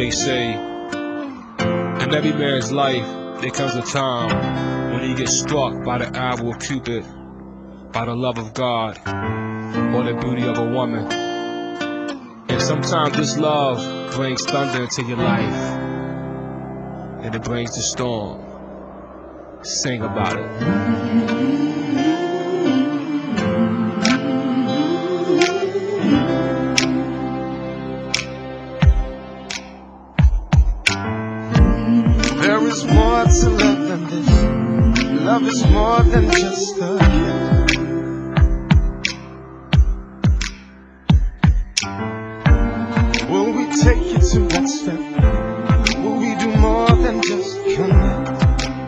they say, in every man's life, there comes a time when he gets struck by the arrow of Cupid, by the love of God, or the beauty of a woman. And sometimes this love brings thunder into your life, and it brings the storm. Sing about it. There is more to love than this. Love is more than just a kiss. Will we take it to that step? Will we do more than just connect?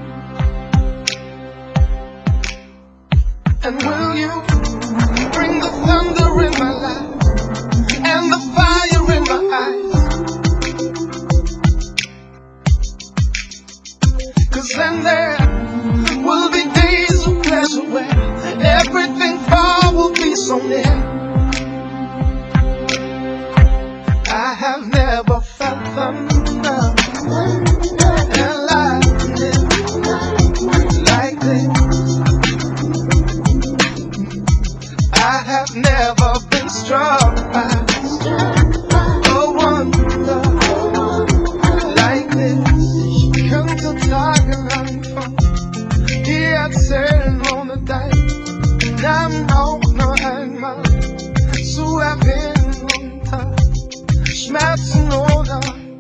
And will you bring the thunder in my life and the fire in my eyes? 'Cause then there will be days of pleasure where everything far will be so near. I have never felt thunder and lightning like this. I have never been struck by a wonder like this. Ich könnte tagelang von dir erzählen, ohne deinen Namen auch nur einmal zu erwähnen, unter Schmerzen oder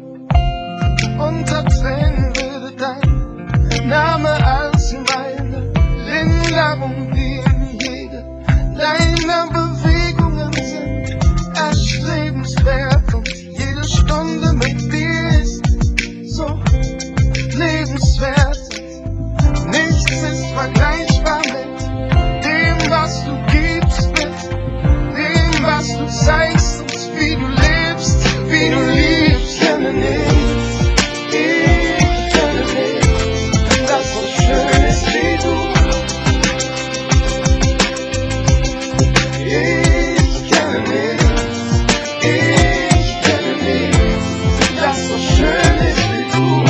unter Tränen würde dein Name als meine Linderung dienen. Jede deiner Bewegungen sind erstrebenswert und jede Stunde mit dir ist so lebenswert. Nichts ist vergleichbar mit dem, was du gibst, mit dem, was du zeigst und wie du lebst, wie du liebst. Ich kenne nichts, ich kenne nichts, das so schön ist wie du. Ich kenne nichts, das so schön ist wie du.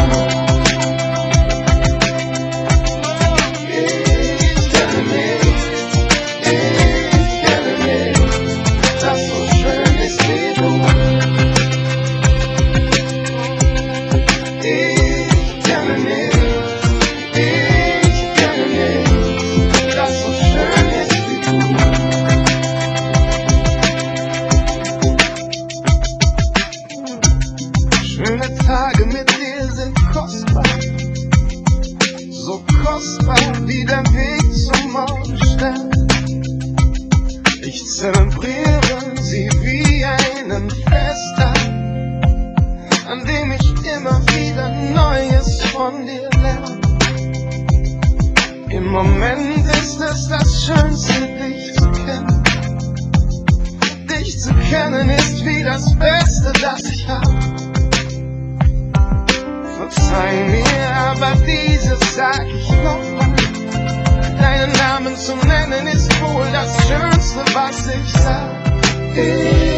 Ich kenne nichts, das so schön ist wie du. Ich kenne nichts, das so schön ist wie du. Schöne Tage mit dir sind kostbar, so kostbar wie der Weg zum Morgenstern. Ich zelebriere sie wie einen Festtag, an dem ich immer wieder Neues von dir lerne. Im Moment ist es das Schönste, dich zu kennen. Dich zu kennen ist wie das Beste, das ich habe. Verzeih mir, aber dieses sag ich nochmal. Deinen Namen zu nennen ist wohl das Schönste, was ich sag.